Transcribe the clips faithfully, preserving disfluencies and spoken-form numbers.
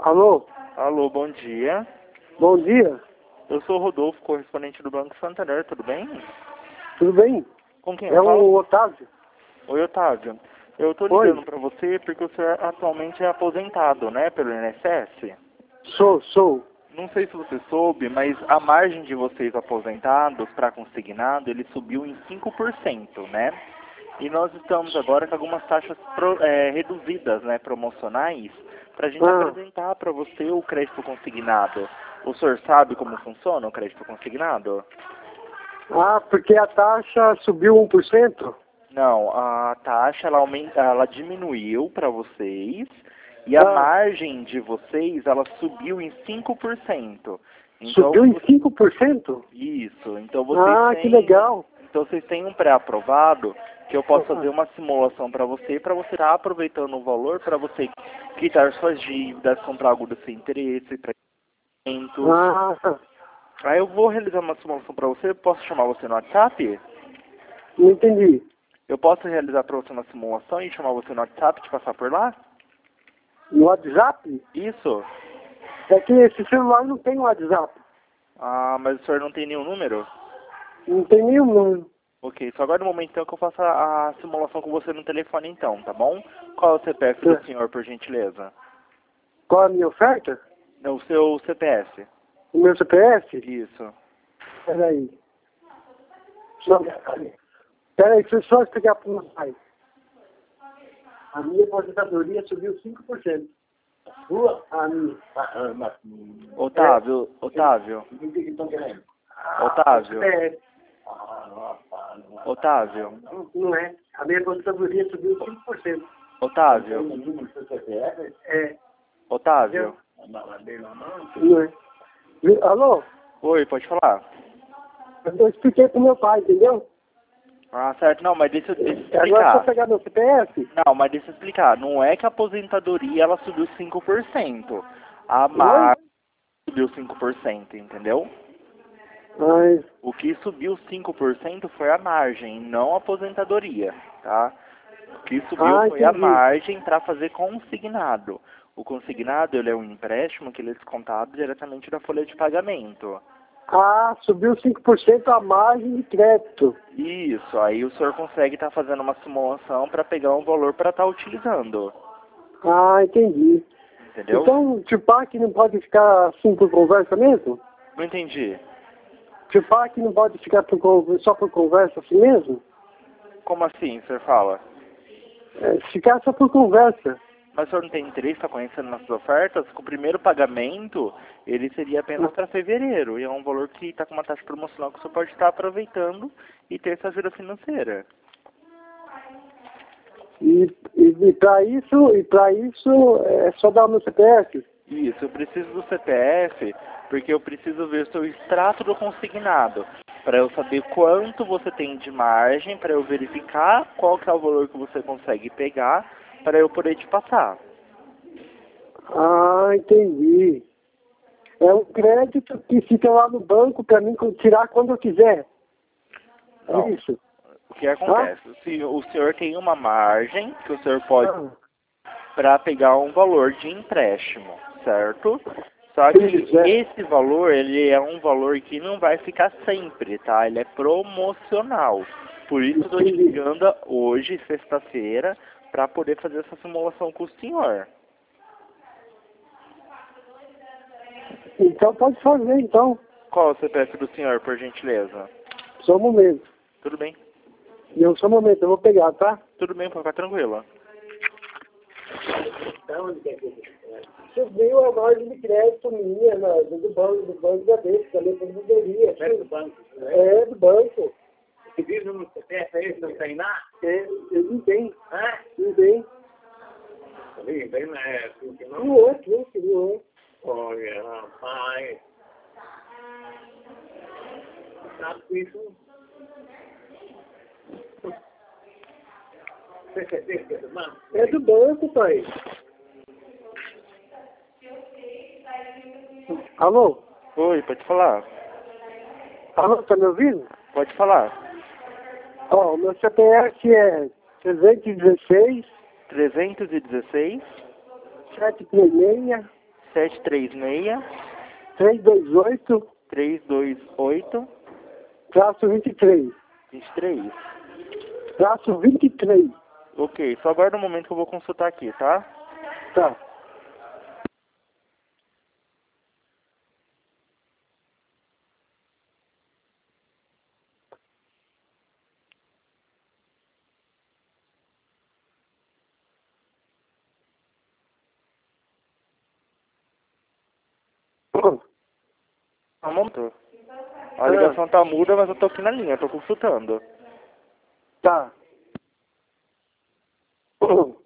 Alô? Alô, bom dia. Bom dia. Eu sou o Rodolfo, correspondente do Banco Santander, tudo bem? Tudo bem? Com quem É eu falo? o Otávio. Oi, Otávio. Eu tô Oi. ligando pra você porque o senhor atualmente é aposentado, né, pelo I N S S? Sou, sou. Não sei se você soube, mas a margem de vocês aposentados para consignado, ele subiu em cinco por cento, né? E nós estamos agora com algumas taxas pro, é, reduzidas, né, promocionais, para a gente Ah. apresentar para você o crédito consignado. O senhor sabe como funciona o crédito consignado? Ah, porque a taxa subiu um por cento? Não, a taxa ela, aumenta, ela diminuiu para vocês e a Ah. margem de vocês ela subiu em cinco por cento. Então, Subiu em cinco por cento? isso. Então vocês Ah, têm, que legal. então vocês têm um pré-aprovado que eu posso fazer uma simulação para você, para você estar aproveitando o valor, para você quitar suas dívidas, comprar algo do seu interesse, para eventos. Ah, Aí eu vou realizar uma simulação para você. Posso chamar você no WhatsApp? não entendi. Eu posso realizar para você uma simulação e chamar você no WhatsApp e te passar por lá? No WhatsApp? Isso. É que esse celular não tem WhatsApp. Ah, mas o senhor não tem nenhum número? Não tem nenhum número. Ok, só agora no momento então que eu faço a, a simulação com você no telefone então, tá bom? Qual é o C P F do É. senhor, por gentileza? Qual a minha oferta? Não, o seu C P F. O meu C P F? Isso. Peraí. Só... Peraí, deixa eu só explicar para o meu pai. A minha aposentadoria subiu cinco por cento. A sua? A minha. Otávio, Otávio, O que que estão querendo? Otávio, C P F. Otávio, Não, não é. A minha aposentadoria subiu cinco por cento. Otávio, É. Otávio. Não é. Alô? Oi, pode falar? Eu expliquei pro meu pai, entendeu? Ah, certo. Não, mas deixa, deixa eu Agora se eu explicar. pegar meu C P F, Não, mas deixa eu explicar. Não é que a aposentadoria ela subiu cinco por cento. A Oi? margem subiu cinco por cento, entendeu? mas, O que subiu cinco por cento foi a margem, não a aposentadoria, tá? O que subiu ah, foi a entendi. margem para fazer consignado. O consignado ele é um empréstimo que ele é descontado diretamente da folha de pagamento. Ah, subiu cinco por cento a margem de crédito. Isso, aí o senhor consegue estar fazendo uma simulação para pegar um valor para estar utilizando, Ah, entendi. entendeu? Então, o Tupac não pode ficar assim por conversa mesmo? Não entendi. Tupac não pode ficar por, con- só por conversa assim mesmo? Como assim, o senhor fala? É, ficar só por conversa. Mas o senhor não tem interesse em estar conhecendo nossas ofertas? Com o primeiro pagamento, ele seria apenas para fevereiro. E é um valor que está com uma taxa promocional que o senhor pode estar aproveitando e ter essa ajuda financeira. E, e, e para isso, e para isso é só dar o meu C P F? Isso, eu preciso do C P F porque eu preciso ver o seu extrato do consignado. Para eu saber quanto você tem de margem, para eu verificar qual que é o valor que você consegue pegar, para eu poder te passar. Ah, entendi. É um crédito que fica lá no banco para mim tirar quando eu quiser. Não. É isso? O que acontece? Se o senhor tem uma margem que o senhor pode Ah, para pegar um valor de empréstimo, certo? Só que isso, é. esse valor, ele é um valor que não vai ficar sempre, tá? Ele é promocional. Por isso eu tô te Entendi. ligando hoje, sexta-feira, para poder fazer essa simulação com o senhor. Então pode fazer, então. Qual é o C P F do senhor, por gentileza? Só um momento. Tudo bem? Eu só um momento, eu vou pegar, tá? Tudo bem, pode ficar tranquila. Subiu a margem de crédito minha na, do banco, do banco da vez, da minha aposentadoria. É do banco? É, do banco. Você vive no C P F aí, não tem nada? É, eu não tenho. Hã? Não tem. Bem, bem, não é assim que não. Não é, não, não é. Olha, rapaz. Sabe com isso? Você quer dizer que é do banco? É do banco, pai. Alô? Oi, pode falar? Alô, tá me ouvindo? Pode falar. Ó, o meu C P F é trezentos e dezesseis, trezentos e dezesseis, setecentos e trinta e seis, sete três seis, três dois oito, três dois oito, traço vinte e três. vinte e três. Traço vinte e três. Ok, só aguarda um momento que eu vou consultar aqui, tá? Tá. Hum, Um momento. A ligação tá muda, mas eu tô aqui na linha, tô consultando. Tá. Hum.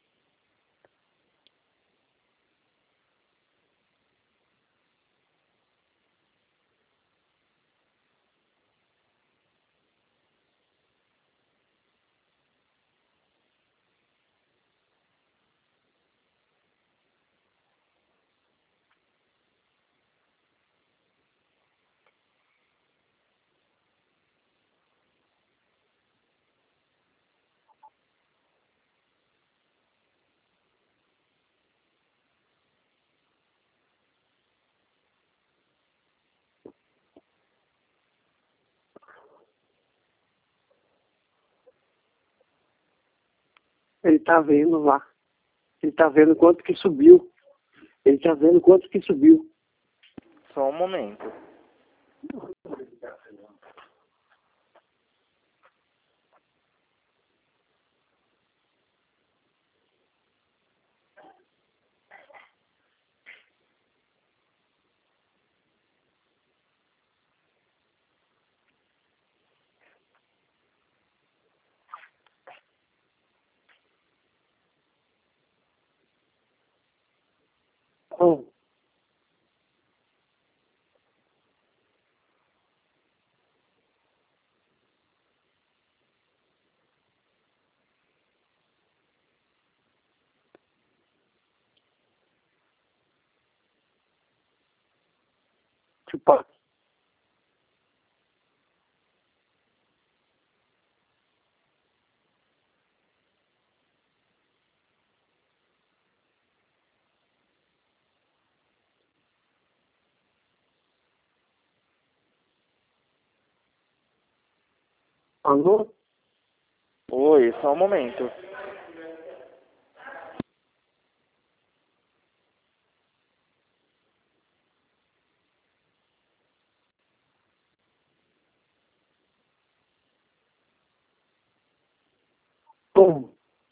Ele tá vendo lá. Ele tá vendo quanto que subiu. Ele tá vendo quanto que subiu. Só um momento. Hum. Tipo, alô? Oi, só um momento. Hum.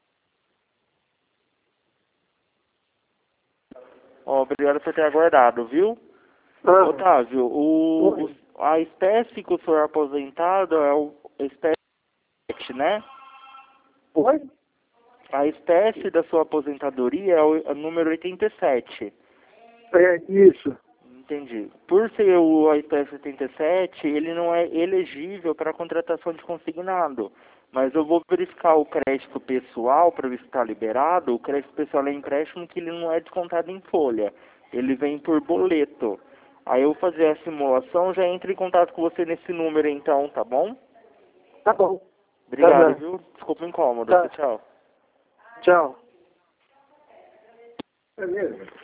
Ó, obrigado por ter aguardado, viu? Ah, Otávio, o, oi. o- a espécie que o senhor é aposentado é o espécie, né? Oi? A espécie da sua aposentadoria é o é o número oitenta e sete. É isso. Entendi. Por ser o a espécie oitenta e sete, ele não é elegível para contratação de consignado. Mas eu vou verificar o crédito pessoal para ver se está liberado. O crédito pessoal é empréstimo que ele não é descontado em folha. Ele vem por boleto. Aí eu vou fazer a simulação, já entro em contato com você nesse número então, tá bom? Tá bom. Obrigado, Tá, viu? Desculpa o incômodo. tá. Tchau. Tchau. É mesmo?